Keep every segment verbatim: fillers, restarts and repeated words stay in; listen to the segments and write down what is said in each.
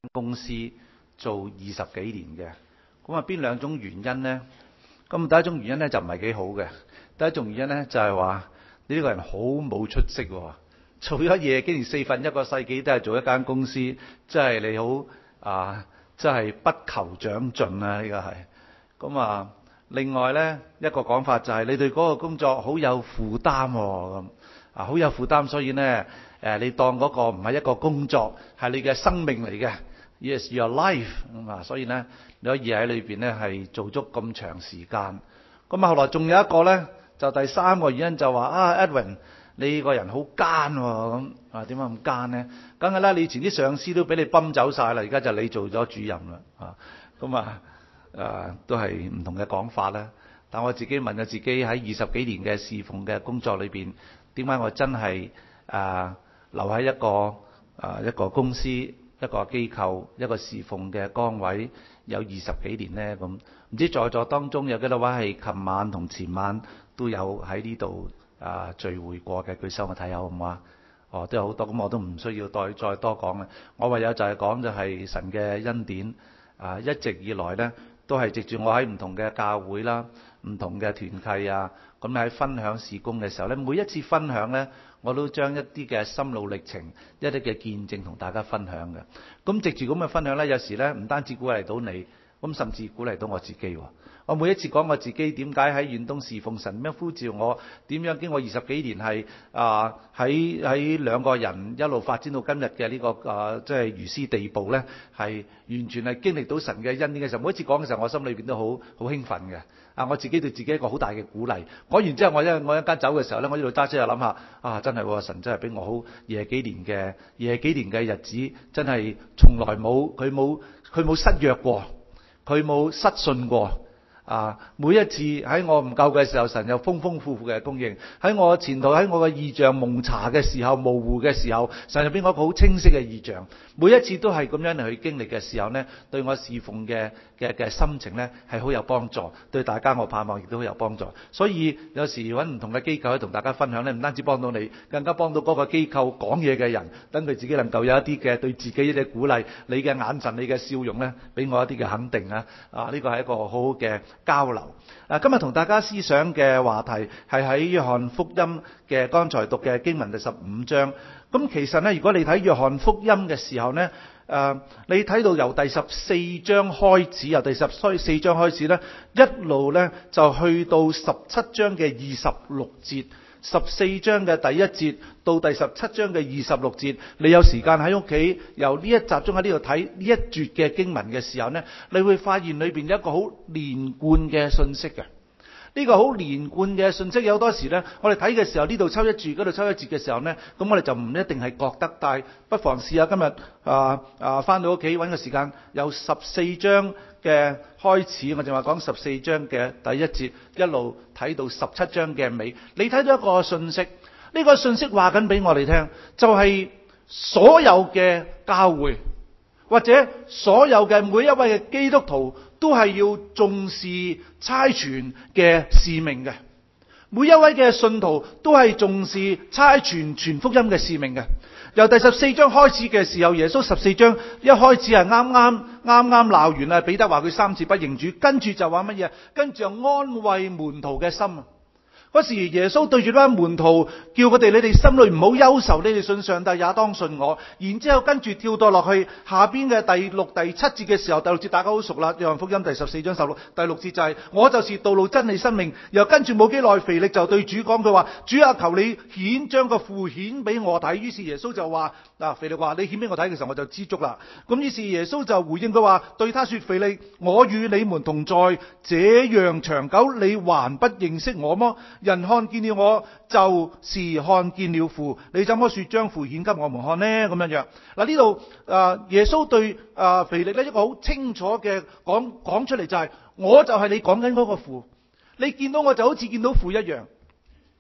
公司做二十幾年嘅。咁啊，邊兩種原因呢？咁第一種原因咧就唔係幾好嘅。第一種原因咧就係話你呢個人好冇出息喎，做咗嘢竟然四分一個世紀都係做一間公司，真係你好啊，真係不求長進啊！呢個係咁啊。另外咧一個講法就係你對嗰個工作好有負擔咁啊，好有負擔，所以咧誒你當嗰個唔係一個工作，係你嘅生命嚟嘅。Yes, your life 咁啊，所以咧你可以喺裏邊咧係做足咁長時間。咁啊，後來仲有一個咧，就第三個原因就話啊 ，Edwin 你個人好奸喎，咁啊點解咁奸咧？梗係啦，你以前啲上司都俾你泵走晒啦，而家就你做咗主任啦啊。咁啊誒都係唔同嘅講法啦。但我自己問下自己喺二十幾年嘅侍奉嘅工作裏邊，點解我真係誒留喺一個誒一個公司，一個機構，一個侍奉嘅崗位有二十幾年呢？咁唔知在座當中有幾多位係琴晚同前晚都有喺呢度啊聚會過嘅？舉手我睇下好唔好啊？哦，都有好多，咁我都唔需要再再多講啦。我唯有就係講就係神嘅恩典啊，一直以來呢都係藉住我喺唔同嘅教會啦、唔同嘅團契啊，咁喺分享事工嘅時候呢，每一次分享呢，我都將一啲嘅心路歷程、一啲嘅見證同大家分享嘅。咁藉住咁嘅分享呢，有時呢唔單止鼓勵到你，咁甚至鼓勵到我自己。我每一次講我自己點解喺遠東侍奉神，點樣呼召我，點樣經過二十幾年係啊喺喺兩個人一路發展到今日嘅呢個啊即係如斯地步呢，係完全係經歷到神嘅恩典嘅時候，每一次講嘅時候，我心裏邊都好好興奮嘅。啊，我自己對自己一個好大嘅鼓勵。講完之後，我一我一間走嘅時候呢，我一路揸車又諗下啊，真係喎，神真係俾我好廿幾年嘅廿幾年嘅日子，真係從來冇佢冇佢冇失約過，佢冇失信過。啊！每一次喺我唔夠嘅時候，神有豐豐富富嘅供應；喺我前途喺我嘅異象蒙查嘅時候、模糊嘅時候，神就俾我一個好清晰嘅異象。每一次都係咁樣嚟去經歷嘅時候呢，對我侍奉嘅嘅嘅心情呢係好有幫助，對大家我盼望亦都好有幫助。所以有時揾唔同嘅機構去同大家分享呢，唔單止幫到你，更加幫到嗰個機構講嘢嘅人，等佢自己能夠有一啲嘅對自己一啲鼓勵，你嘅眼神、你嘅笑容呢，俾我一啲嘅肯定啊！啊，呢個係一個好好嘅交流。嗱，今日同大家思想嘅話題係喺約翰福音嘅剛才讀嘅經文第十五章。咁其實呢，如果你睇約翰福音嘅時候呢，誒，你睇到由第十四章開始，由第十四章開始呢，一路呢就去到十七章嘅二十六節。十四章嘅第一節到第十七章嘅二十六節，你有時間喺屋企由呢一集中喺呢度睇呢一節嘅經文嘅時候呢，你會發現裏邊有一個好連貫嘅信息嘅。呢個好連貫嘅信息有好多時呢，我哋睇嘅時候呢度抽一節，嗰度抽一節嘅時候呢，咁我哋就唔一定係覺得，但係不妨試下今日啊啊翻到屋企揾個時間，由十四章嘅開始，我就話講十四章嘅第一節，一路睇到十七章嘅尾，你睇到一個信息，呢個信息話緊俾我哋聽，就係所有嘅教會或者所有嘅每一位嘅基督徒都係要重視差傳嘅使命嘅，每一位嘅信徒都係重視差傳傳福音嘅使命嘅。由第十四章開始嘅時候，耶穌十四章一開始係啱啱啱啱鬧完啦，彼得話佢三次不認主，跟住就話乜嘢？跟住就安慰門徒嘅心。嗰時耶穌對住班門徒叫佢哋：你哋心裏唔好憂愁，你哋信上帝也當信我。然之後跟住跳到落去下邊嘅第六、第七節嘅時候，第六節大家好熟啦，約翰福音第十四章十六、第六節就係、是、我就是道路、真理、生命。又跟住冇幾耐，腓力就對主講，佢話：主啊，求你顯將個父顯俾我睇。於是耶穌就話：嗱，腓力話你顯俾我睇嘅時候，我就知足啦。咁於是耶穌就回應佢話：對他說，腓力，我與你們同在這樣長久，你還不認識我麼？人看見了我，就是看見了父。你怎麼說將父顯給我們看呢？咁樣樣嗱，呢度誒，耶穌對誒腓力呢一個好清楚嘅講講出嚟就係、是，我就係你講緊嗰個父，你見到我就好似見到父一樣。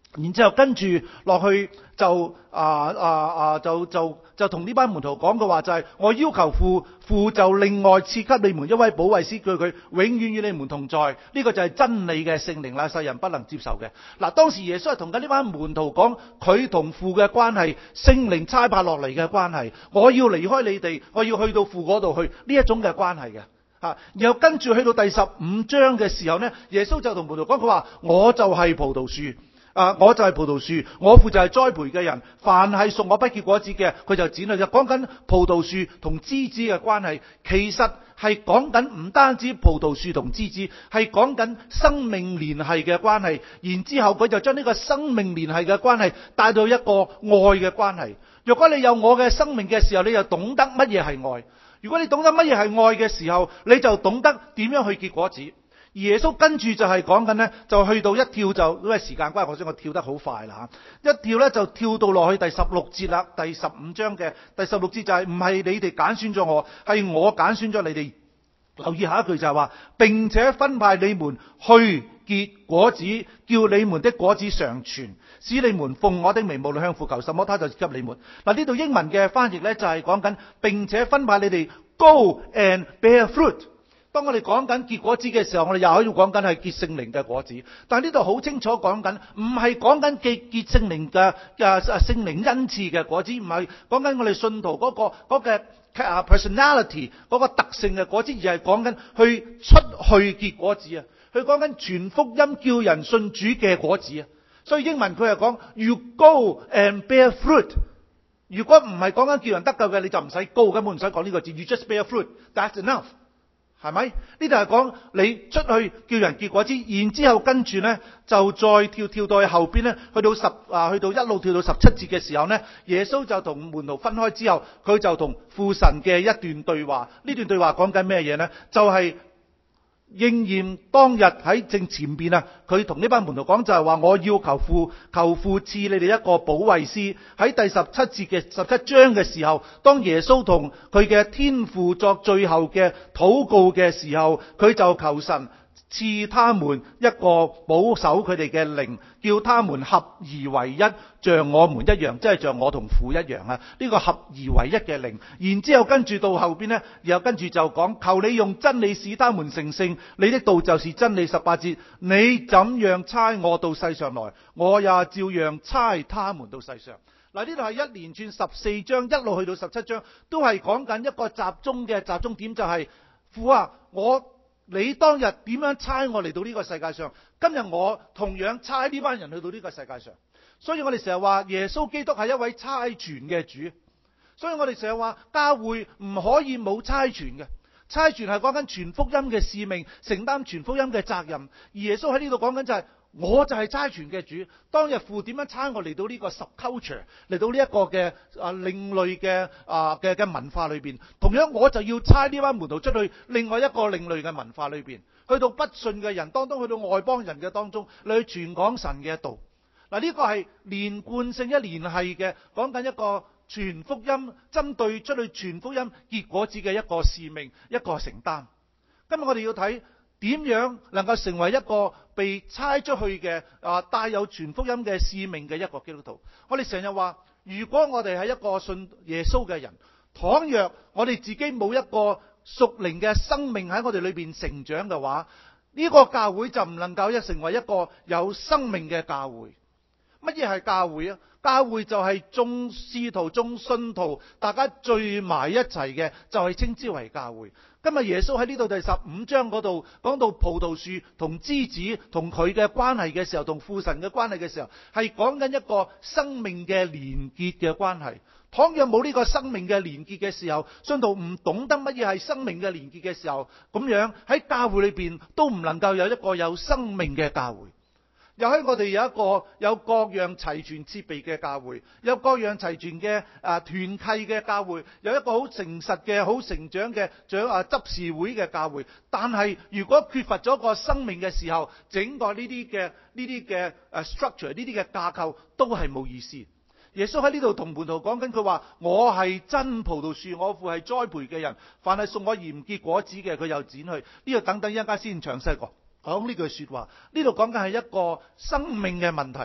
然之後跟住落去就啊啊啊就就就同呢班門徒講嘅話就係、是、我要求父，父就另外賜給你們一位保惠師，叫佢永遠與你們同在。呢、這個就係真理嘅聖靈啦，世人不能接受嘅。嗱，當時耶穌係同緊呢班門徒講佢同父嘅關係，聖靈差派落嚟嘅關係。我要離開你哋，我要去到父嗰度去，呢一種嘅關係嘅。啊，然後跟住去到第十五章嘅時候呢，耶穌就同門徒講，佢話我就係葡萄樹。啊！我就係葡萄樹，我父就係栽培嘅人。凡係屬我不結果子嘅，佢就剪去。就講緊葡萄樹同枝子嘅關係，其實係講緊唔單止葡萄樹同枝子，係講緊生命聯繫嘅關係。然之後佢就將呢個生命聯繫嘅關係帶到一個愛嘅關係。若果你有我嘅生命嘅時候，你就懂得乜嘢係愛。如果你懂得乜嘢係愛嘅時候，你就懂得點樣去結果子。耶穌跟住就係講緊呢，就去到一跳就，因為時間關係，我想我跳得好快啦吓，一跳呢，就跳到落去第十六節啦，第十五章嘅第十六節就係唔係你哋揀選咗我，係我揀選咗你哋。留意下一句就係話，並且分派你們去結果子，叫你們的果子常存，使你們奉我的名無論向父求什麼，他就給你們。嗱，呢度英文嘅翻譯呢，就係講緊，並且分派你哋 Go and bear fruit。當我哋講緊結果子嘅時候，我哋又可以講緊係結聖靈嘅果子。但係呢度好清楚講緊，唔係講緊結結聖靈嘅嘅聖靈恩賜嘅果子，唔係講緊我哋信徒嗰、嗰個、嗰個 personality 嗰個特性嘅果子，而係講緊去出去結果子啊！佢講緊傳福音叫人信主嘅果子啊！所以英文佢係講 You go and bear fruit。如果唔係講緊叫人得救嘅，你就唔使 go， 根本唔使講呢個字。You just bear fruit，that's enough。係咪？呢度係講你出去叫人結果子，然之後跟住呢，就再跳跳到去後邊呢，去到十啊，去到一路跳到十七節嘅時候呢，耶穌就同門徒分開之後，佢就同父神嘅一段對話。呢段對話講緊咩嘢呢？就係、是。應驗當日喺正前邊啊，佢同呢班門徒講就係話，我要求父，求父賜你哋一個保惠師。喺第十七節嘅十七章嘅時候，當耶穌同佢嘅天父作最後嘅禱告嘅時候，佢就求神賜他們一個保守佢哋嘅靈，叫他們合而為一，像我們一樣，即係像我同父一樣啊！呢個合而為一嘅靈，然之後跟住到後邊呢，然後跟住就講，求你用真理使他們成聖，你的道就是真理。十八節，你怎樣差我到世上來，我也照樣差他們到世上。嗱，呢度係一連串十四章一路去到十七章，都係講緊一個集中嘅集中點，就係、是、父啊，我。你當日點樣差我嚟到呢個世界上？今日我同樣差呢班人去到呢個世界上。所以我哋成日話耶穌基督係一位差傳嘅主。所以我哋成日話教會唔可以冇差傳嘅。差傳係講緊傳福音嘅使命，承擔傳福音嘅責任。而耶穌喺呢度講緊就係、是。我就係差傳嘅主，當日父點樣差我嚟到呢個 subculture， 嚟到呢一個嘅啊另類嘅啊嘅嘅文化裏邊，同樣我就要差呢班門徒出去另外一個另類嘅文化裏邊，去到不信嘅人當中，去到外邦人嘅當中，你去傳講神嘅道。嗱，呢個係連貫性一連係嘅，講緊一個傳福音，針對出去傳福音結果子嘅一個使命，一個承擔。今日我哋要睇。點樣能夠成為一個被差出去嘅啊帶有傳福音嘅使命嘅一個基督徒？我哋成日話，如果我哋係一個信耶穌嘅人，倘若我哋自己冇一個屬靈嘅生命喺我哋裏邊成長嘅話，呢個教會就唔能夠一成為一個有生命嘅教會。乜嘢係教會啊？教會就係眾使徒、眾信徒，大家聚埋一齊嘅，就係稱之為教會。今日耶穌喺呢度第十五章嗰度講到葡萄樹同枝子同佢嘅關係嘅時候，同父神嘅關係嘅時候，係講緊一個生命嘅連結嘅關係。倘若冇呢個生命嘅連結嘅時候，信徒唔懂得乜嘢係生命嘅連結嘅時候，咁樣喺教會裏邊都唔能夠有一個有生命嘅教會。又喺我哋有一個有各樣齊全設備嘅教會，有各樣齊全嘅啊團契嘅教會，有一個好誠實嘅好成長嘅長啊執事會嘅教會。但係如果缺乏咗個生命嘅時候，整個呢啲嘅呢啲嘅誒 structure 呢啲嘅架構都係冇意思。耶穌喺呢度同門徒講緊，佢話我係真葡萄樹，我父係栽培嘅人，凡係送我而唔結果子嘅，佢又剪去。呢度等等一陣間先詳細講。講呢句說話，呢度講緊係一個生命嘅問題。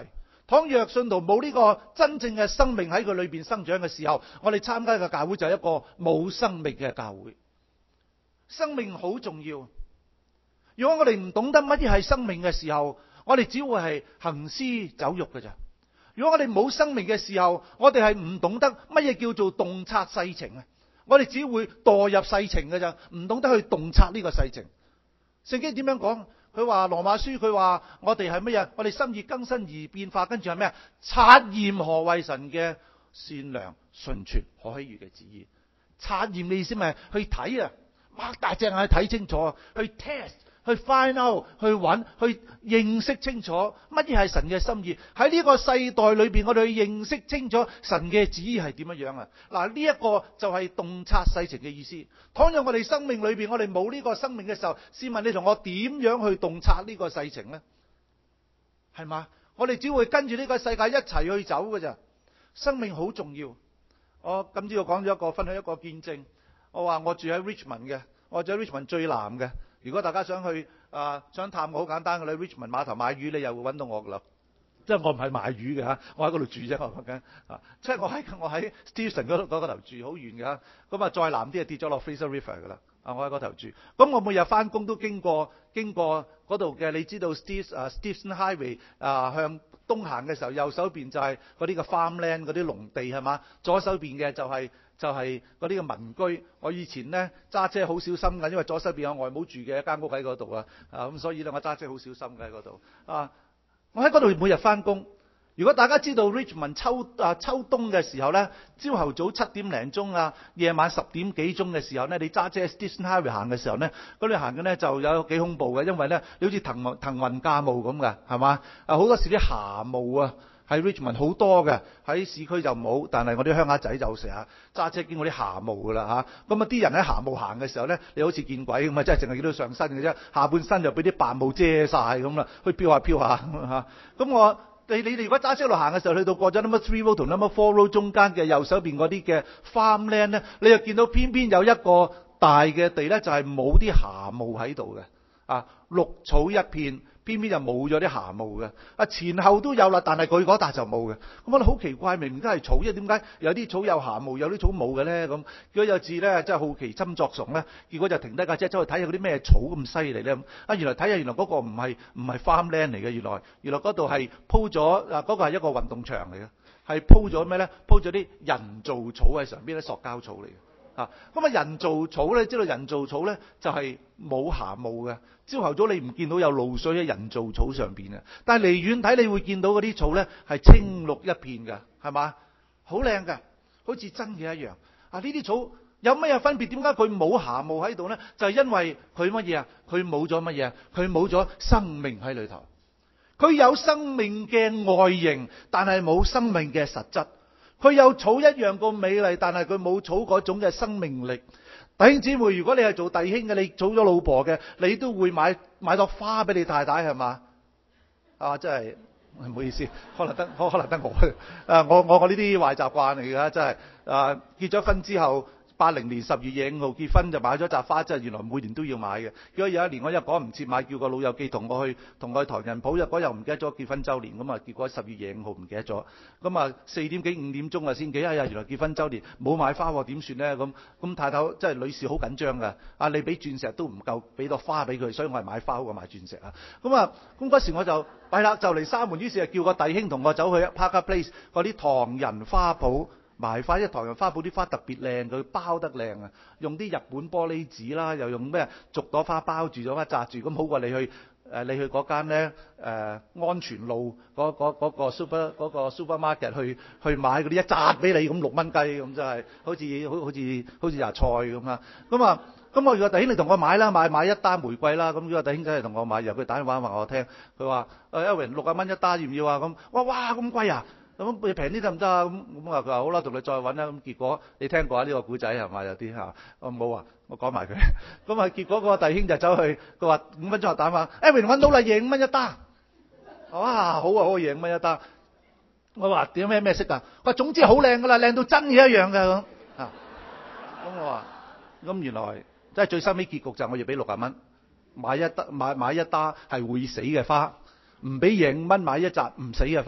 倘若信徒冇呢個真正嘅生命喺佢裏邊生長嘅時候，我哋參加嘅教會就係一個冇生命嘅教會。生命好重要。如果我哋唔懂得乜嘢係生命嘅時候，我哋只會係行屍走肉嘅咋。如果我哋冇生命嘅時候，我哋係唔懂得乜嘢叫做洞察世情啊！我哋只會墮入世情嘅咋，唔懂得去洞察呢個世情。聖經點樣講？佢話羅馬書，佢話我哋係乜嘢？我哋心意更新而變化，跟住係咩啊？察驗何為神嘅善良、純全、可喜悅嘅旨意。察驗嘅意思咪去睇啊，擘大隻眼去睇清楚，去 test。去 find out， 去揾，去認識清楚乜嘢係神嘅心意。喺呢個世代裏邊，我哋去認識清楚神嘅旨意係點樣樣啊！嗱，呢一個就係洞察世情嘅意思。倘若我哋生命裏邊，我哋冇呢個生命嘅時候，試問你同我點樣去洞察呢個世情呢？係嘛？我哋只會跟住呢個世界一齊去走㗎咋。生命好重要。我今朝我講咗一個分享一個見證。我話我住喺 Richmond 嘅，我住喺 Richmond 最南嘅。如果大家想去啊、呃，想探我，好簡單嘅，你 Richmond 碼頭買魚，你又會揾到我噶啦。即係我唔係賣魚嘅嚇，我喺嗰度住啫。我講緊啊，即係我喺我喺 Stevenson 嗰嗰頭住，好遠嘅。咁啊，再南啲啊，跌咗落 Fraser River 噶啦。啊，我喺嗰頭住。咁我每日翻工都經過經過嗰度嘅，你知道 Steve 啊 Stevens Highway 啊，向東行嘅時候，右手邊就係嗰啲嘅 farmland 嗰啲農地係嘛，左手邊嘅就係、是。就係嗰啲嘅民居。我以前咧揸車好小心㗎，因為左手邊有外母住嘅一間屋喺嗰度啊。啊咁，所以咧我揸車好小心嘅喺嗰度。啊，我喺嗰度每日翻工。如果大家知道 Richmond 秋啊秋冬嘅時候咧，朝頭早七點零鐘啊，夜晚十點幾鐘嘅時候咧，你揸車 Station Highway 行嘅時候咧，嗰度行嘅咧就有幾恐怖嘅，因為咧你好似騰雲騰雲駕霧咁嘅，係嘛？啊好多時啲霞霧啊。喺 Richmond 好多嘅，喺市區就冇，但係我啲鄉下仔就成日揸車經過啲霞霧噶啦嚇。咁啊啲人喺霞霧行嘅時候咧，你好似見鬼咁啊，真係淨係見到上身嘅啫，下半身就俾啲白霧遮晒咁啦，去飄下飄下嚇。咁我你你哋如果揸車路行嘅時候，去到過咗 number three road 同 number four road 中間嘅右手邊嗰啲嘅 farmland 咧，你又見到偏偏有一個大嘅地咧，就係冇啲霞霧喺度嘅啊，綠草一片。偏偏就冇咗啲霞霧嘅，啊前後都有啦，但係佢嗰笪就冇嘅。咁我覺得好奇怪，明明都係草，因為點解有啲草有霞霧，有啲草冇嘅咧？咁結果有次咧，真係好奇心作祟咧，結果就停低架車走去睇下嗰啲咩草咁犀利咧。啊原來睇下原來嗰個唔係唔係 farmland 嚟嘅，原來原來嗰度係鋪咗啊，嗰個係一個運動場嚟嘅，係鋪咗咩咧？鋪咗啲人造草喺上邊，啲塑膠草嚟嘅。啊，咁啊人造草咧，知道人造草咧就係冇霞霧嘅。朝頭早你唔見到有露水喺人造草上邊嘅，但係離遠睇你會見到嗰啲草咧係青綠一片嘅，係嘛？好靚嘅，好似真嘅一樣。啊，呢啲草有乜嘢分別？點解佢冇霞霧喺度咧？就係因為佢乜嘢啊？佢冇咗乜嘢啊？佢冇咗生命喺裏頭。佢有生命嘅外形，但係冇生命嘅實質。佢有草一樣咁美麗，但係佢冇草嗰種嘅生命力。弟兄姊妹，如果你係做弟兄嘅，你做咗老婆嘅，你都會買買朵花俾你太太係嘛？啊，真係唔好意思，可能得可可能得我啊，我我我呢啲壞習慣嚟㗎，真係啊，結咗婚之後。八零年十月廿五號結婚就買咗扎花，即係原來每年都要買嘅。結果有一年我又趕唔切買，叫個老友記同我去同我去唐人鋪，嗰日唔記得咗結婚週年咁啊。結果十月廿五號唔記得咗，咁啊四點幾五點鐘啊先記，哎呀原來結婚週年冇買花喎，點算咧？咁咁太太即係女士好緊張㗎。啊你俾鑽石都唔夠，俾朵花俾佢，所以我係買花好過買鑽石啊。咁啊咁嗰時我就係啦，就嚟閂門，於是就叫個弟兄同我走去 Parker Place 嗰啲唐人花鋪。賣花，一唐人花鋪啲花特別靚，佢包得靚啊！用啲日本玻璃紙啦，又用咩逐朵花包住咗花紮住，咁好過你去誒、呃、你去嗰間咧誒安全路嗰嗰嗰個 super 嗰個 supermarket 去去買嗰啲一紮俾你咁六蚊雞咁，真係好似好好似好似芽菜咁啊！咁啊咁我叫個弟兄你同我買啦，買買一打玫瑰啦，咁個弟兄仔係同我買，然後佢打電話話我聽，佢話誒 Aaron 六十蚊一打要唔要啊？咁哇哇咁貴啊！咁你平啲得唔得啊？咁咁啊佢話好啦，同你再揾啦。咁結果你聽過啊？呢個古仔係嘛？有啲嚇，我冇啊，我講埋佢。咁啊結果個弟兄就走去，佢話五分鐘後打話，誒揾到啦，廿五蚊一單。哇，好啊好啊，廿五蚊一單。我話點咩咩色啊？佢話總之好靚噶啦，靚到真嘅一樣嘅咁。啊，咁我話咁原來即係最收尾結局就係我要俾六十蚊買一打買買一打係會死嘅花，唔俾廿五蚊買一紮唔死嘅花。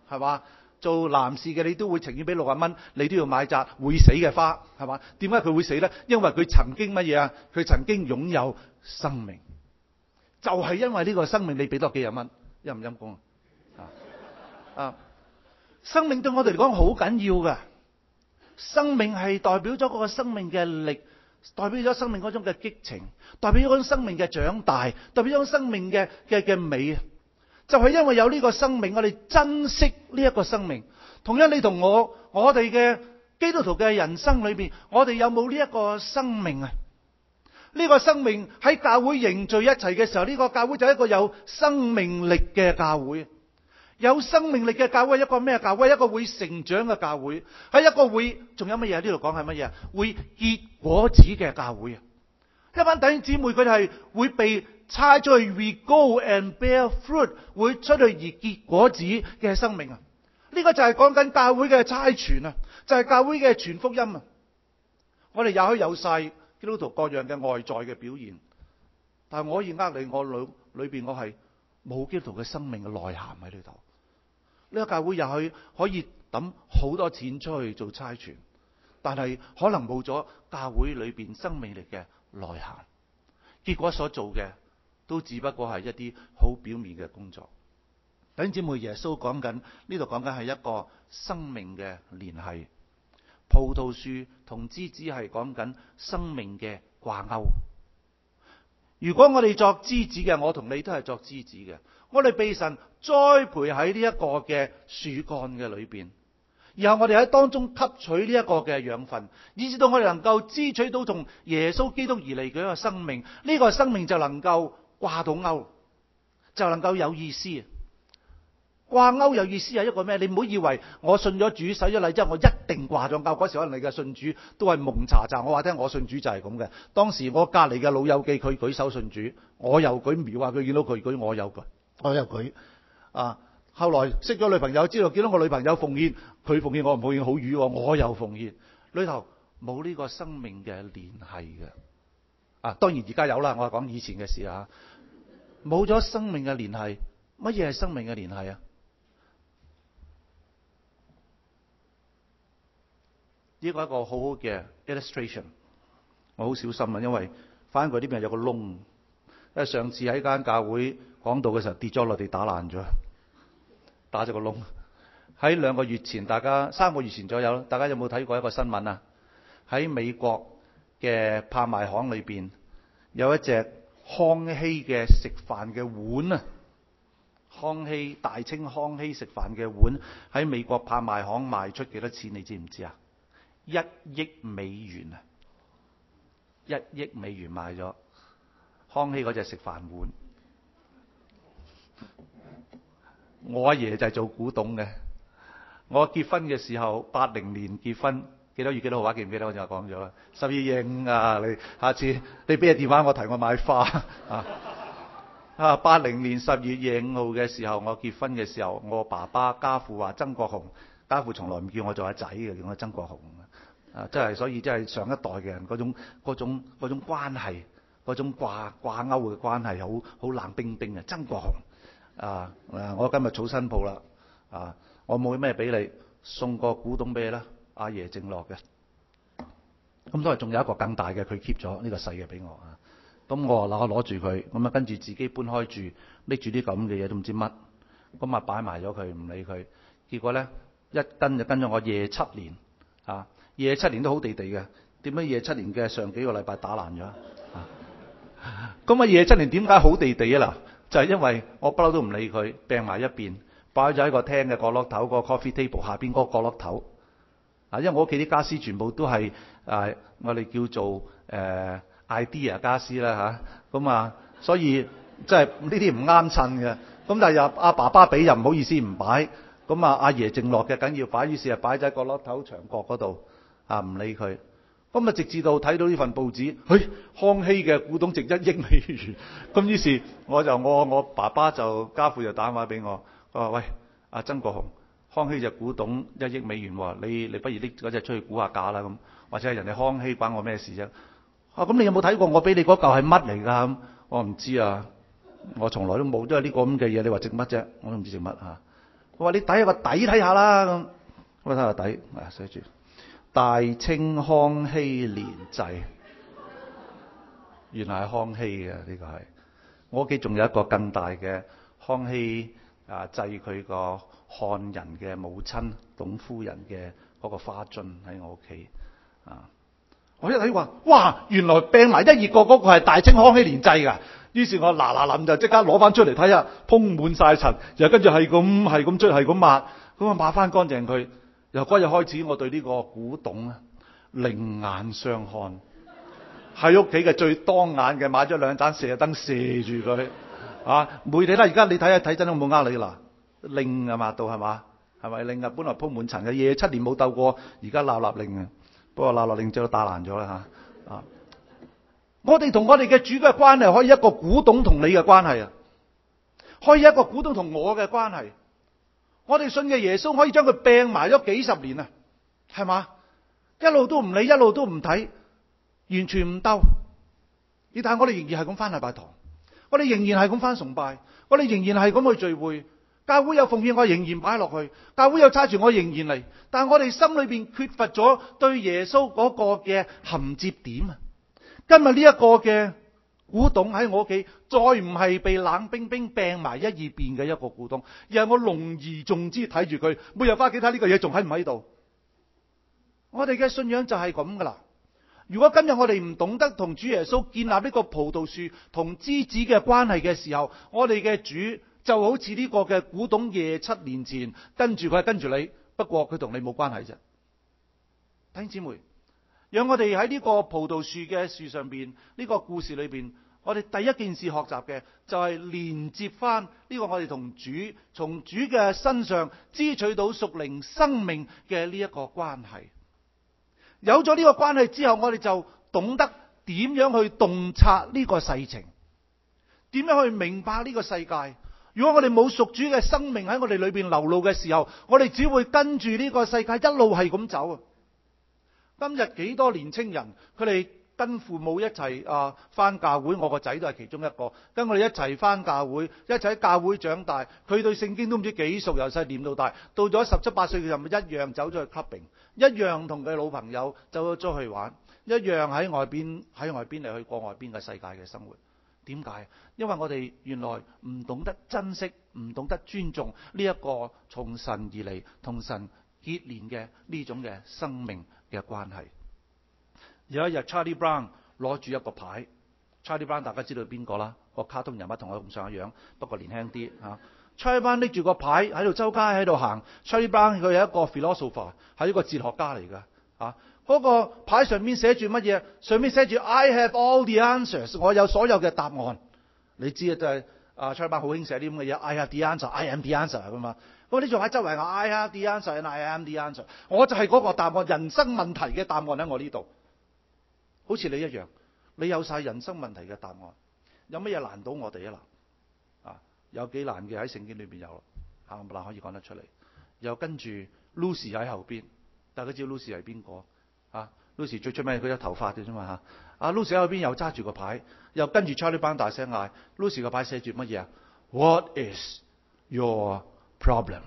係嘛？做男士嘅你都會情願俾六十蚊，你都要買扎會死嘅花，係嘛？點解佢會死呢？因為佢曾經乜嘢啊？佢曾經擁有生命，就係因為呢個生命，你俾多幾十蚊，陰唔陰公啊？啊！生命對我哋嚟講好緊要噶，生命係代表咗嗰個生命嘅力，代表咗生命嗰種嘅激情，代表咗嗰種生命嘅長大，代表咗生命嘅嘅嘅美。就係因為有呢個生命，我哋珍惜呢一個生命。同樣你同我，我哋嘅基督徒嘅人生裏邊，我哋有冇呢一個生命啊？呢個生命喺教會凝聚一齊嘅時候，呢個教會就係一個有生命力嘅教會。有生命力嘅教會係一個咩教會？一個會成長嘅教會，係一個會，仲有乜嘢？呢度講係乜嘢？會結果子嘅教會啊！一班弟兄姊妹佢哋係會被差出去 ，we go and bear fruit， 會出去而結果子嘅生命啊！呢個就係講緊教會嘅差傳啊，就係教會嘅傳福音啊！我哋也許有晒基督徒各樣嘅外在嘅表現，但係我可以呃你，我裏裏邊我係冇基督徒嘅生命嘅內涵喺呢度。呢個教會也許可以抌好多錢出去做差傳，但係可能冇咗教會裏邊生命力嘅內涵，結果所做嘅都只不過係一啲好表面嘅工作。弟兄姊妹，耶穌講緊呢度講緊係一個生命嘅聯繫，葡萄樹同枝子係講緊生命嘅掛鈎。如果我哋作枝子嘅，我同你都係作枝子嘅，我哋被神栽培喺呢一個嘅樹幹嘅裏邊，然後我哋喺當中吸取呢一個嘅養分，以至到我哋能夠支取到從耶穌基督而嚟嘅一個生命，呢個生命就能夠掛到鈎，就能夠有意思。掛鈎有意思係一個咩？你唔好以為我信咗主洗咗禮之後我一定掛咗鈎。嗰時可能你嘅信主都係蒙查查。我話聽我信主就係咁嘅。當時我隔籬嘅老友記佢舉手信主，我又舉，瞄下佢見到佢舉，我又舉，我又舉。啊，後來識咗女朋友，知道見到我女朋友奉獻，佢奉獻我唔奉獻好瘀，我又奉獻。裏頭冇呢個生命嘅聯繫嘅。啊，當然而家有啦，我係講以前嘅事啊。冇咗生命嘅聯繫，乜嘢係生命嘅聯繫啊？呢個係一個好好嘅 illustration， 我好小心啊，因為翻過呢邊有個窿，因為上次喺間教會講道嘅時候跌咗落地打爛咗，打咗個窿。喺兩個月前，大家三個月前左右，大家有冇睇過一個新聞啊？喺美國嘅拍賣行裏邊有一隻康熙嘅食飯嘅碗啊，康熙大清康熙食飯嘅碗喺美國拍賣行賣出幾多錢？你知唔知啊？一億美元啊！一億美元賣咗康熙嗰隻食飯碗。我阿爺就係做古董嘅。我結婚嘅時候，八零年結婚，幾多月幾多號話記唔記得？我就講咗啦，十二月五啊！你下次你俾個電話我提我買花啊！啊，八零年十月廿五號嘅時候，我結婚嘅時候，我爸爸家父話曾國雄，家父從來唔叫我做阿仔嘅，叫我曾國雄。啊，真係，所以真係上一代嘅人嗰種嗰種嗰種關係，嗰種掛掛鈎嘅關係，好好冷冰冰嘅。曾國雄啊，我今日儲新抱啦，啊，我冇咩俾你，送個古董俾你啦，阿爺剩落嘅。咁都係仲有一個更大嘅，佢 keep 咗呢個細嘅俾我啊。咁我話嗱，我攞住佢，咁啊跟住自己搬開住，拎住啲咁嘅嘢都唔知乜，咁啊擺埋咗佢，唔理佢。結果咧一跟就跟咗我廿七年啊。夜七年都好地地嘅，點解夜七年嘅上幾個禮拜打爛咗？咁啊夜七年點解好地地啊？嗱，就係、是、因為我不嬲都唔理佢，掟埋一邊，擺咗喺個廳嘅角落頭，個 coffee table 下邊嗰個角落頭。啊，因為我屋企啲家私全部都係啊，我哋叫做誒、呃、idea 家私啦嚇。咁啊，所以即係呢啲唔啱襯嘅。咁但係又阿爸爸俾又唔好意思唔擺。咁啊阿爺剩落嘅緊要擺，於是啊擺喺角落頭牆角嗰度。啊！唔理佢，咁啊直至到睇到呢份報紙，嘿、哎，康熙嘅古董值一億美元，咁於是我就我我爸爸就家父就打電話俾我，佢話喂，阿曾國雄，康熙隻古董一億美元喎，你你不如拎嗰隻出去估下價啦咁，或者係人哋康熙關我咩事啫？啊，咁你有冇睇過我俾你嗰嚿係乜嚟㗎？咁我唔知啊，我從來都冇，都係呢個咁嘅嘢，你話值乜啫？我都唔知值乜嚇。 我話你睇下個底睇下啦咁，我睇下個底啊，寫住大清康熙年製，原來係康熙嘅呢個係。我屋企仲有一個更大嘅康熙啊，祭佢個漢人嘅母親董夫人嘅嗰個花樽喺我屋企啊。我一睇話，哇！原來病埋一二個嗰個係大清康熙年製㗎。於是我嗱嗱臨就即刻攞翻出嚟睇下，鋪滿晒塵，然後跟住係咁係咁捽係咁抹，咁啊抹翻乾淨佢。由嗰日開始，我對呢個古董啊另眼相看。喺屋企嘅最當眼嘅，買咗兩盞射燈射住佢啊！媒體啦，而家你睇下睇真有冇呃你啦？令啊抹到係嘛？係咪令啊？本來鋪滿塵嘅嘢，七年冇鬥過，而家鬧立令啊！不過鬧立令就打爛咗啦嚇啊！我哋同我哋嘅主嘅關係，可以一個古董同你嘅關係啊，可以一個古董同我嘅關係。我哋信嘅耶穌可以將佢病埋咗幾十年啊，係嘛？一路都唔理，一路都唔睇。完全唔鬥，而但係我哋仍然係咁翻禮拜堂，我哋仍然係咁翻崇拜，我哋仍然係咁去聚會，教會有奉獻我仍然擺落去，教會有揸住我仍然嚟，但係我哋心裏邊缺乏咗對耶穌嗰個嘅銜接點啊！今日呢一個嘅古董喺我屋企，再唔係被冷冰冰病埋一二邊嘅一個古董，而係我隆而重之睇住佢，每日翻屋企睇呢個嘢仲喺唔喺度？我哋嘅信仰就係咁噶啦。如果今日我哋唔懂得同主耶穌建立呢個葡萄樹同枝子嘅關係嘅時候，我哋嘅主就好似呢個嘅古董夜七年前跟住佢係跟住你，不過佢同你冇關係啫。弟兄姊妹，讓我哋喺呢個葡萄樹嘅樹上邊呢個故事裏邊，我哋第一件事學習嘅就係連接翻呢個我哋同主從主嘅身上支取到屬靈生命嘅呢一個關係。有咗呢個關係之後，我哋就懂得點樣去洞察呢個世情，點樣去明白呢個世界。如果我哋冇屬主嘅生命喺我哋裏邊流露嘅時候，我哋只會跟住呢個世界一路係咁走啊！今日幾多年青人，佢哋跟父母一齊啊翻教會，我個仔都係其中一個，跟我哋一齊翻教會，一齊喺教會長大。佢對聖經都唔知幾熟，由細念到大。到咗十七八歲，佢就一樣走咗去 clubbing，一樣同佢老朋友走咗出去玩，一樣喺外邊喺外邊嚟去過外邊嘅世界嘅生活。點解？因為我哋原來唔懂得珍惜，唔懂得尊重呢一個從神而嚟、同神結連嘅呢種嘅生命嘅關係。有一日 Charlie Brown 攞住一個牌 ，Charlie Brown 大家知道邊個啦？個卡通人物同我咁上下樣，不過年輕啲嚇。Charlie Brown 拎住個牌喺度周街喺度行。Charlie Brown 佢係一個 philosopher， 係一個哲學家嚟㗎嚇。嗰個牌上面寫住乜嘢？上面寫住 I have all the answers， 我有所有嘅答案。你知啊，就係啊 Charlie Brown 好興寫啲咁嘅嘢 ，I have the answer，I am the answer 咁嘛。咁你仲喺周圍嗌 I have the answer，I am the answer， 我就係嗰個答案，人生問題嘅答案喺我呢度。好似你一樣，你有晒人生問題嘅答案，有乜嘢難到我哋啊？嗱，啊，有幾難嘅喺聖經裏邊有，冚唪唥可以講得出嚟。又跟住 Lucy 喺後邊，大家知道 Lucy 係邊個？啊 Lucy 最出名佢有頭髮嘅啫嘛嚇。啊 Lucy 喺後邊又揸住個牌，又跟住 Charlie Brown 大聲嗌 Lucy 個牌寫住乜嘢啊 ？What is your problem？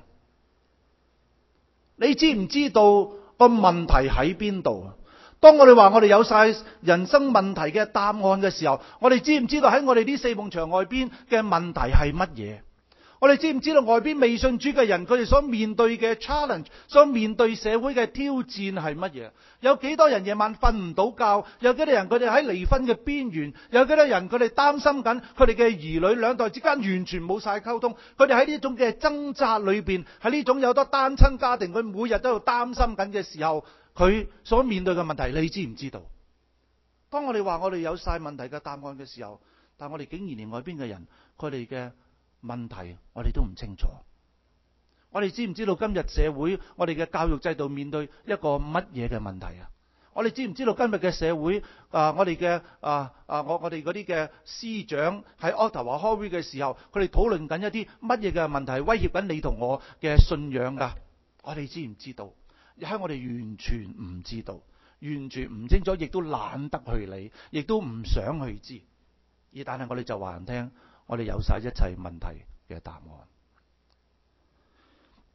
你知唔知道個問題喺邊度啊？當我哋話我哋有晒人生問題嘅答案嘅時候，我哋知唔知道喺我哋呢四埲牆外邊嘅問題係乜嘢？我哋知唔知道外邊未信主嘅人，佢哋所面對嘅 challenge， 所面對社會嘅挑戰係乜嘢？有幾多人夜晚瞓唔到覺？有幾多人佢哋喺離婚嘅邊緣？有幾多人佢哋擔心緊佢哋嘅兒女兩代之間完全冇晒溝通？佢哋喺呢種嘅掙扎裏邊，喺呢種有多單親家庭，佢每日都喺度擔心緊嘅時候，佢所面對嘅問題，你知唔知道？當我哋話我哋有晒問題嘅答案嘅時候，但我哋竟然連外邊嘅人佢哋嘅問題我哋都唔清楚。我哋知唔知道今日社會我哋嘅教育制度面對一個乜嘢嘅問題啊？我哋知唔知道今日嘅社會啊、呃，我哋嘅啊啊我我哋嗰啲嘅司長喺 Ottawa 開會嘅時候，佢哋討論緊一啲乜嘢嘅問題，威脅緊你同我嘅信仰噶？我哋知唔知道？喺我哋完全唔知道，完全唔清楚，亦都懶得去理，亦都唔想去知。而但係我哋就話人聽，我哋有晒一切問題嘅答案。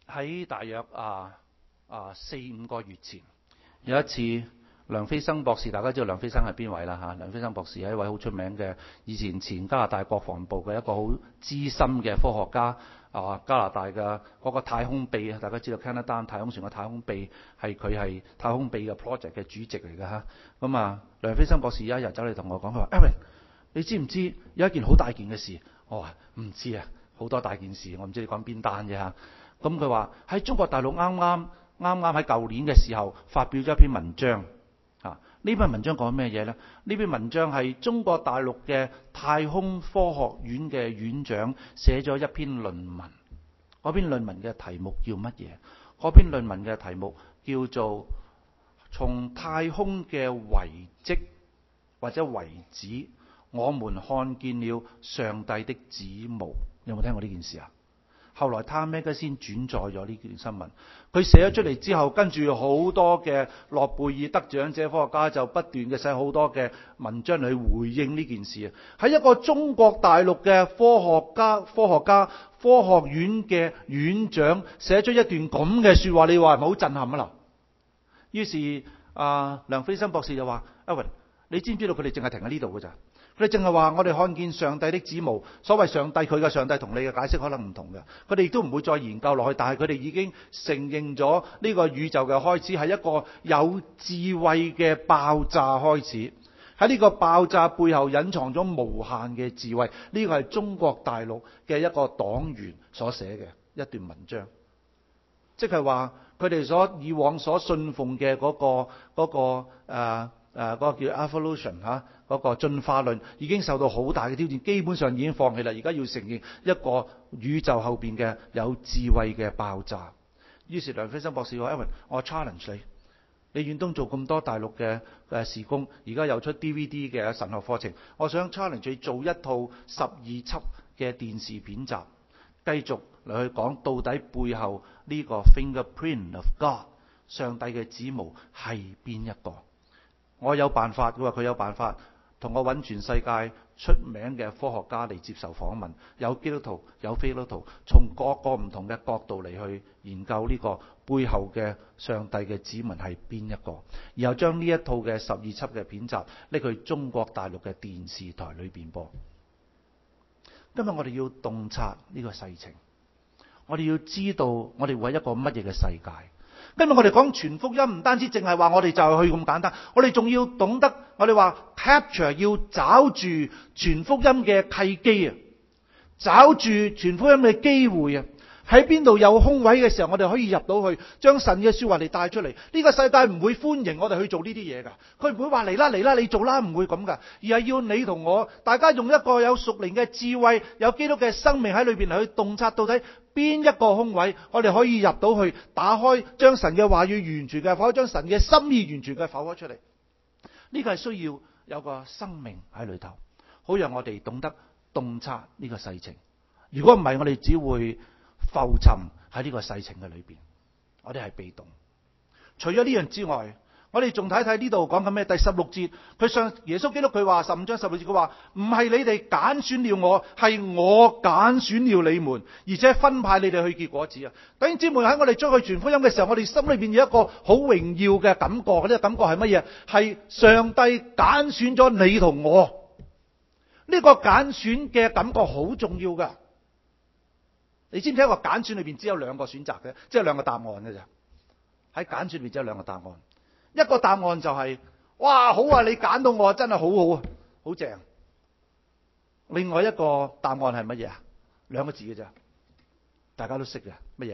喺大約啊啊四五個月前，有一次梁飛生博士，大家知道梁飛生係邊位啦嚇？梁飛生博士係一位好出名嘅，以前前加拿大國防部嘅一個好資深嘅科學家。啊，加拿大嘅嗰個太空秘啊，大家知道 Canadarm 太空船嘅太空秘係佢係太空秘嘅 project 嘅主席嚟嘅嚇。咁啊，梁飛生博士有一日走嚟同我講，佢話 Aaron，你知唔知有一件好大件嘅事？我話唔知啊，好多大件事，我唔知你講邊單啫嚇。咁佢話喺中國大陸啱啱啱啱喺舊年嘅時候發表咗一篇文章。啊，呢篇文章講咩嘢呢？呢篇文章係中國大陸嘅太空科學院嘅院長寫咗一篇論文。嗰篇論文嘅題目叫乜嘢？嗰篇論文嘅題目叫做從太空嘅遺跡或者遺址，我們看見了上帝的指模。有冇聽過呢件事啊？後來 Time Magazine 轉載咗呢件新聞，佢寫咗出嚟之後，跟住好多嘅諾貝爾得獎者科學家就不斷嘅寫好多嘅文章去回應呢件事啊。喺一個中國大陸嘅科學家、科學家、科學院嘅院長寫出一段咁嘅說話，你話係咪好震撼啊？於是啊，梁飛生博士就話：阿雲，你知唔知道佢哋淨係停喺呢度㗎咋？佢哋淨係話我哋看見上帝的指模。所謂上帝，佢嘅上帝同你嘅解釋可能唔同嘅。佢哋亦都唔會再研究落去，但係佢哋已經承認咗呢個宇宙嘅開始係一個有智慧嘅爆炸開始。喺呢個爆炸背後隱藏咗無限嘅智慧。呢個係中國大陸嘅一個黨員所寫嘅一段文章，即係話佢哋所以往所信奉嘅嗰個嗰個誒誒嗰個叫 evolution 嚇。嗰個進化論已經受到好大嘅挑戰，基本上已經放棄啦。而家要承認一個宇宙後邊嘅有智慧嘅爆炸。於是梁飛生博士話：因為我 challenge 你，你遠東做咁多大陸嘅誒事工，而家又出 D V D 嘅神學課程，我想 challenge 你做一套十二輯嘅電視片集，繼續嚟去講到底背後呢個 fingerprint of God 上帝嘅指模係邊一個？我有辦法，佢話佢有辦法。同我揾全世界出名嘅科學家嚟接受訪問，有基督徒，有非基督徒，從各個唔同嘅角度嚟去研究呢個背後嘅上帝嘅指紋係邊一個，然後將呢一套嘅十二輯嘅片集拎去中國大陸嘅電視台裏邊播。今日我哋要洞察呢個世情，我哋要知道我哋會一個乜嘢嘅世界。今日我哋講全福音，唔單止淨係話我哋就係去咁簡單，我哋仲要懂得，我哋話 capture 要找住全福音嘅契機啊，找住全福音嘅機會啊，喺邊度有空位嘅時候，我哋可以入到去，將神嘅說話嚟帶出嚟。呢個世界唔會歡迎我哋去做呢啲嘢噶，佢唔會話嚟啦嚟啦，你做啦，唔會咁噶，而係要你同我大家用一個有屬靈嘅智慧，有基督嘅生命喺裏邊嚟去洞察到底邊一個空位，我哋可以入到去，打開，將神嘅話語完全嘅剖開，將神嘅心意完全嘅剖開出嚟。呢個係需要有個生命喺裏頭，好讓我哋懂得洞察呢個世情。如果唔係，我哋只會浮沉喺呢個世情嘅裏邊，我哋係被動。除咗呢樣之外，我哋仲睇睇呢度講緊咩？第十六節，佢上耶穌基督佢話十五章十六節，佢話唔係你哋揀選了我，係我揀選了你們，而且分派你哋去結果子啊！弟兄姊妹，喺我哋出去傳福音嘅時候，我哋心裏邊有一個好榮耀嘅感覺。呢個感覺係乜嘢？係上帝揀選咗你同我。呢個揀選嘅感覺好重要噶。你知唔知一個揀選裏邊只有兩個選擇嘅，即係兩個答案嘅咋？喺揀選裏邊只有兩個答案。一個答案就係、是，哇，好啊，你揀到我真係好好啊，好正。另外一個答案係乜嘢啊？兩個字嘅咋，大家都識嘅，乜嘢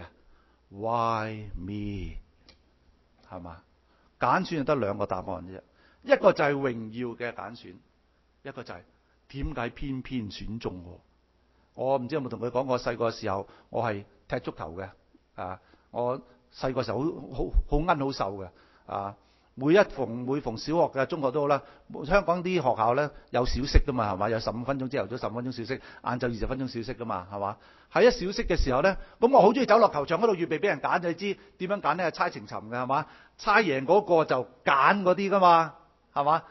？Why me？ 係嘛？揀選就得兩個答案啫，一個就係榮耀嘅揀選，一個就係點解偏偏選中我？我唔知有冇同佢講過，細個嘅時候我係踢足球嘅，啊，我細個時候好好好奀好瘦嘅，啊。每一逢每逢小學嘅中學都好啦，香港啲學校咧有小息噶嘛，係嘛？有十五分鐘朝頭早十五分鐘小息，晏晝二十分鐘小息噶嘛，係嘛？喺一小息嘅時候咧，咁我好中意走落球場嗰度預備俾人揀，你知點樣揀咧？係猜情尋嘅係嘛？猜贏嗰個就揀嗰啲噶嘛，係嘛？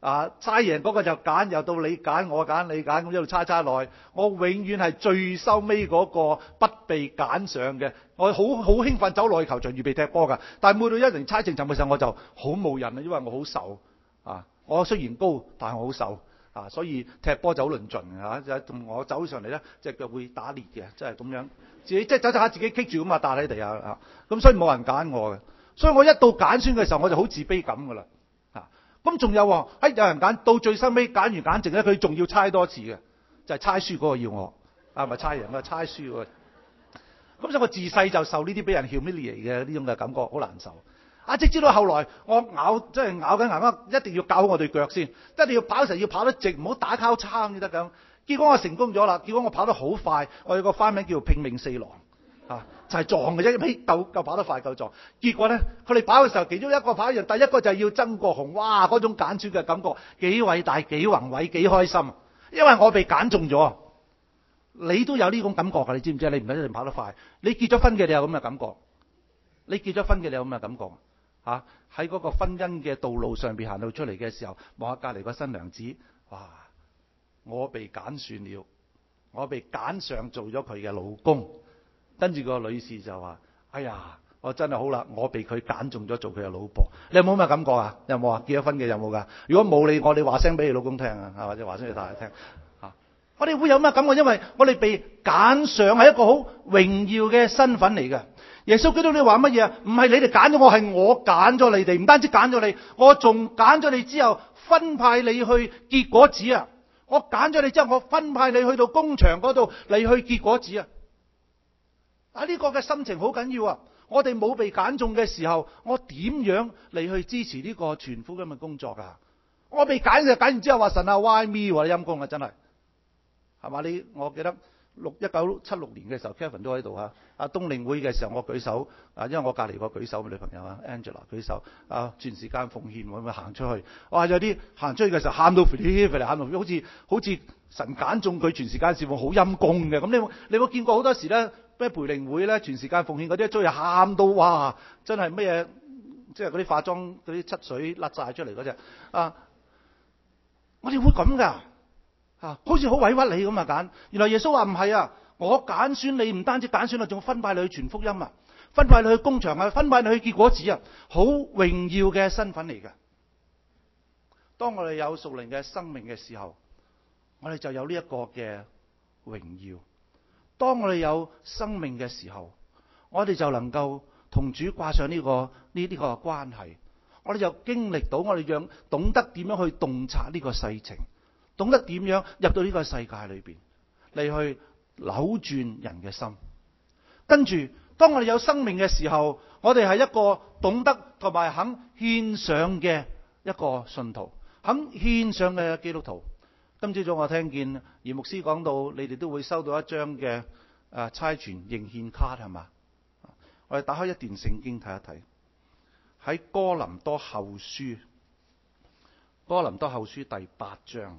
啊，猜贏嗰個就揀，又到你揀，我揀，你揀，咁一路猜猜落去，我永遠係最收尾嗰個不被揀上嘅。我好好興奮走落去球場預備踢波㗎，但係每到一人猜正陣嘅時候，我就好冇癮啊，因為我好瘦啊。我雖然高，但係我好瘦啊，所以踢波就好論盡嚇。就同我走上嚟咧，隻腳會打裂嘅，即係咁樣。自己即係走走下自己棘住咁啊，笪喺地下啊。咁所以冇人揀我嘅，所以我一到揀選嘅時候，我就好自卑感㗎啦。咁仲有喎，喺有人揀到最收尾揀完揀剩咧，佢仲要猜多次嘅，就係、是、猜輸嗰個要我，啊唔係猜贏啊，猜輸嗰個。咁所以我自細就受呢啲俾人 humiliate 嘅呢種嘅感覺，好難受。啊，直至到後來我咬即係咬緊牙關，一定要教好我對腳先，一定要跑時要跑得直，唔好打交叉先得咁。結果我成功咗啦，結果我跑得好快，我有個花名叫做拼命四郎。啊，就係、是、撞嘅啫，起夠夠跑得快夠撞。結果咧，佢哋跑嘅時候，其中一個跑完，第一個就係要曾國雄，哇！嗰種揀選嘅感覺幾偉大、幾宏偉、幾開心。因為我被揀中咗，你都有呢種感覺㗎，你知唔知？你唔一定跑得快，你結咗婚嘅你有咁嘅感覺，你結咗婚嘅你有咁嘅感覺。嚇、啊，喺嗰個婚姻嘅道路上邊行到出嚟嘅時候，望下隔離個新娘子，哇！我被揀選了，我被揀上做咗佢嘅老公。跟住個女士就話：哎呀，我真係好啦，我被佢揀中咗做佢嘅老婆。你有冇咁嘅感覺啊？有冇啊？結咗婚嘅有冇㗎？如果冇你，我哋話聲俾你老公聽啊，或者話聲俾大家聽嚇、啊。我哋會有咩感覺？因為我哋被揀上係一個好榮耀嘅身份嚟嘅。耶穌基督你話乜嘢啊？唔係你哋揀咗我，係我揀咗你哋。唔單止揀咗你，我仲揀咗你之後分派你去結果子啊！我揀咗你之後，我分派你去到工場嗰度嚟去結果子啊！啊！呢個嘅心情好緊要啊！我哋冇被揀中嘅時候，我點樣嚟去支持呢個傳福音嘅工作啊？我被揀就揀完之後話神啊 why me 喎，陰公啊真係，係嘛？你我記得六一九七六年嘅時候 Kevin 都喺度啊。啊冬令會嘅時候我舉手啊，因為我隔離個舉手嘅女朋友啊 Angela 舉手啊，全時間奉獻，我咪行出去。哇！有啲行出去嘅時候喊到肥肥嚟，喊到好似好似神揀中佢全時間侍奉好陰公嘅。咁你你有冇見過好多時咧？咩培靈會咧，全時間奉獻嗰啲，追日喊到哇！真係咩嘢？即係嗰啲化妝嗰啲漆水甩晒出嚟嗰隻啊！我哋會咁噶啊，好似好委屈你咁啊揀。原來耶穌話唔係啊，我揀選你，唔單止揀選啊，仲分派你去傳福音啊，分派你去工場啊，分派你去結果子啊，好榮耀嘅身份嚟嘅。當我哋有屬靈嘅生命嘅時候，我哋就有呢一個嘅榮耀。當我哋有生命嘅時候，我哋就能夠同主掛上呢、這個呢呢、這個關係。我哋就經歷到，我哋讓懂得點樣去洞察呢個世情，懂得點樣入到呢個世界裏邊嚟去扭轉人嘅心。跟住，當我哋有生命嘅時候，我哋係一個懂得同埋肯獻上嘅一個信徒，肯獻上嘅基督徒。今朝早我聽見葉牧師講到，你哋都會收到一張嘅誒差傳認獻卡係嘛？我哋打開一段聖經睇一睇，喺哥林多後書，哥林多後書第八章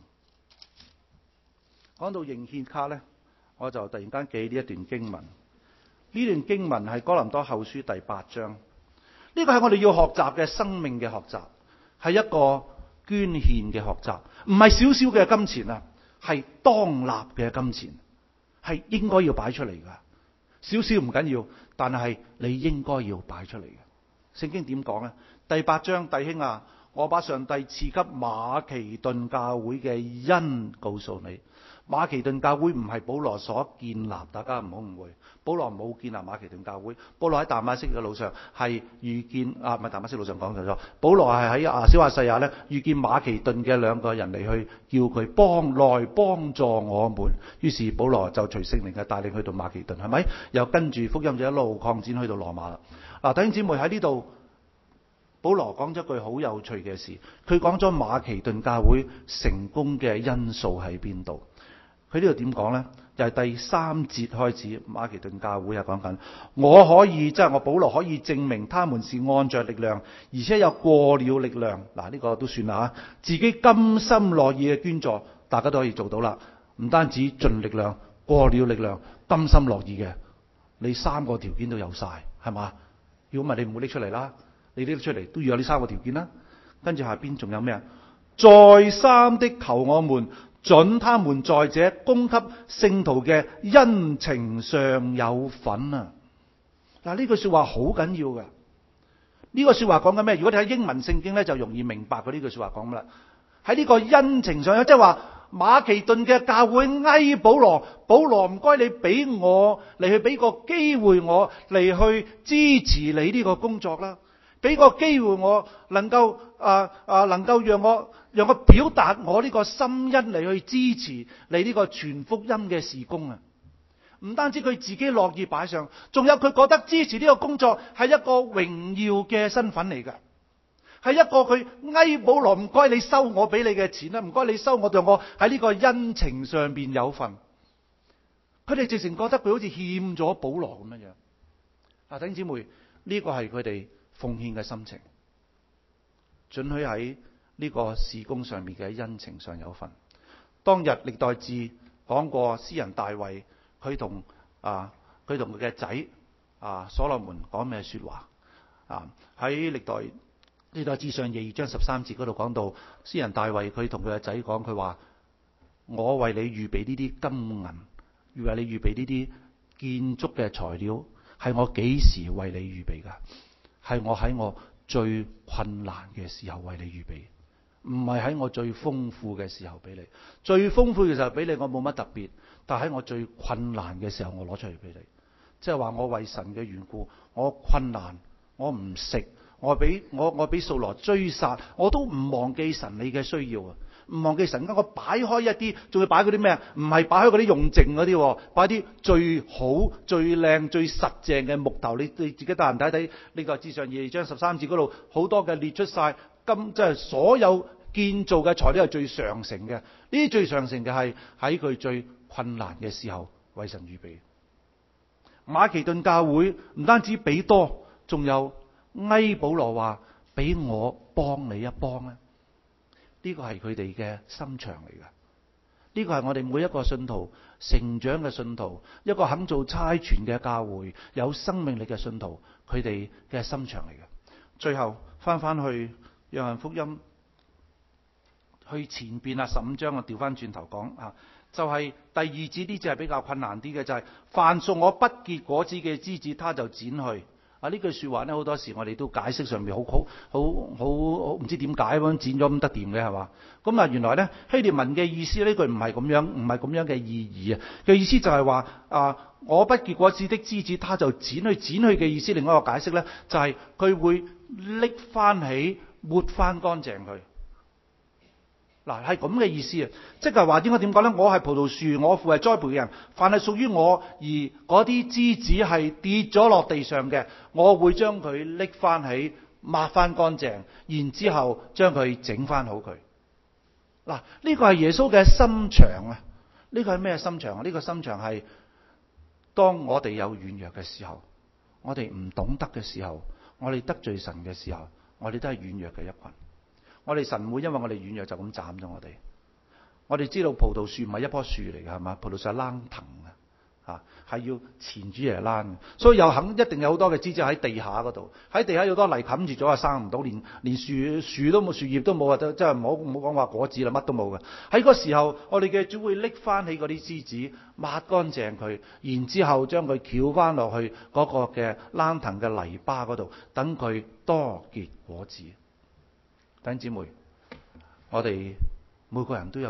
講到認獻卡呢，我就突然間記呢一段經文。呢段經文係哥林多後書第八章，呢個係我哋要學習嘅生命嘅學習，係一個捐獻嘅學習，唔係少少嘅金錢啊，係當立嘅金錢，係應該要擺出嚟噶。少少唔緊要，但係你應該要擺出嚟嘅。聖經點講呢？第八章，弟兄啊，我把上帝賜給馬其頓教會嘅恩告訴你。馬其頓教會唔係保羅所建立，大家唔好誤會。保羅冇建立馬其頓教會，保羅喺大馬色嘅路上係遇見啊，唔係大馬色路上講錯咗。保羅係喺啊小亞細亞咧遇見馬其頓嘅兩個人嚟去叫佢幫來幫助我們。於是保羅就隨聖靈嘅帶領去到馬其頓，係咪？又跟住福音就一路擴展去到羅馬啦。嗱、啊，弟兄姊妹喺呢度，保羅講咗句好有趣嘅事，佢講咗馬其頓教會成功嘅因素喺邊度？佢呢度點講呢？就係、是、第三節開始，馬其頓教會係講緊，我可以即係、就是、我保羅可以證明他們是按着力量，而且有過了力量。嗱、這、呢個都算啦，自己甘心樂意嘅捐助，大家都可以做到啦。唔單止盡力量、過了力量、甘心樂意嘅，你三個條件都有晒，係嘛？如果唔係你唔會拎出嚟啦，你拎出嚟都要有呢三個條件啦。跟住下邊仲有咩啊？ 再三的求我們准他們在這供給聖徒嘅恩情上有份啊！嗱，呢句說話好緊要噶。呢個說話講緊咩？如果你睇英文聖經咧，就容易明白佢呢句說話講乜啦。喺呢個恩情上，即係話馬其頓嘅教會嗌保羅，保羅唔該你俾我嚟去俾個機會我嚟去支持你呢個工作啦，俾個機會我能夠啊啊能夠讓我讓我表達我呢個心恩嚟去支持你呢個傳福音嘅事工啊！唔單止佢自己樂意擺上，仲有佢覺得支持呢個工作係一個榮耀嘅身份嚟㗎，係一個佢嗌保羅，唔該你收我俾你嘅錢啦，唔該你收我，對我喺呢個恩情上邊有份。佢哋直情覺得佢好似欠咗保羅咁樣樣。啊，弟兄姊妹，呢個係佢哋奉獻嘅心情，准許喺呢個事工上面嘅恩情上有份。當日歷代志講過詩人大衛。佢同啊，佢同佢嘅仔啊，所羅門講咩說話啊？喺歷代歷代志上廿二章十三節嗰度講到，詩人大衛佢同佢嘅仔講，佢話：我為你預備呢啲金銀，為你預備呢啲建築嘅材料，係我幾時為你預備噶？係我喺我最困難嘅時候為你預備，唔係喺我最豐富嘅時候俾你。最豐富嘅時候俾你，我冇乜特別。但喺我最困難嘅時候，我攞出嚟俾你，即係話我為神嘅緣故，我困難，我唔食，我俾我我俾掃羅追殺，我都唔忘記神你嘅需要啊，唔忘記神。我擺開一啲，仲要擺嗰啲咩啊？唔係擺開嗰啲用剩嗰啲，擺啲最好、最靚、最實淨嘅木頭。你你自己得閒睇睇呢個《志上廿二章十三節》嗰度，好多嘅列出晒金，即係所有建造嘅材料係最上乘嘅。呢啲最上乘嘅係喺佢最困難嘅時候為神預備。馬其頓教會唔單止俾多，仲有嗌保羅話俾我幫你一幫咧。呢個係佢哋嘅心腸嚟噶。呢個係我哋每一個信徒成長嘅信徒，一個肯做差傳嘅教會，有生命力嘅信徒，佢哋嘅心腸嚟嘅。最後翻翻去約翰福音，去前邊啊十五章啊調翻轉頭講啊。就係第二節呢，只係比較困難啲嘅，就係、是、凡屬我不結果子嘅枝子，他就剪去。啊，呢句說話呢，好多時我哋都解釋上面好好好好唔知點解咁剪咗咁得掂嘅係嘛？咁啊，原來呢，希臘文嘅意思呢句唔係咁樣，唔係咁樣嘅意義啊。嘅意思就係話啊，我不結果子的枝子，他就剪去。剪去嘅意思，另外一個解釋呢，就係、是、佢會拎翻起，抹翻乾淨佢。嗱，係咁嘅意思啊！即係話應該點講呢？我係葡萄樹，我父係栽培嘅人。凡係屬於我而嗰啲枝子係跌咗落地上嘅，我會將佢拎翻起，抹翻乾淨，然之後將佢整翻好佢。嗱，呢個係耶穌嘅心腸啊！呢個係咩心腸啊？呢個心腸係當我哋有軟弱嘅時候，我哋唔懂得嘅時候，我哋得罪神嘅時候，我哋都係軟弱嘅一群。我哋神唔會因為我哋軟弱就咁斬咗我哋。我哋知道葡萄樹唔係一棵樹嚟嘅，係嘛？葡萄樹係躝藤嘅，吓係要纏住嚟躝嘅。所以有肯一定有好多嘅枝子喺地下嗰度，喺地下有好多泥冚住咗啊，生唔到，連連樹樹都冇，樹葉都冇啊，即係唔好唔好講話果子啦，乜都冇嘅。喺嗰時候，我哋嘅主會拎翻起嗰啲枝子，抹乾淨佢，然之後將佢翹翻落去嗰個嘅躝藤嘅泥巴嗰度，等佢多結果子。弟兄姊妹，我哋每個人都有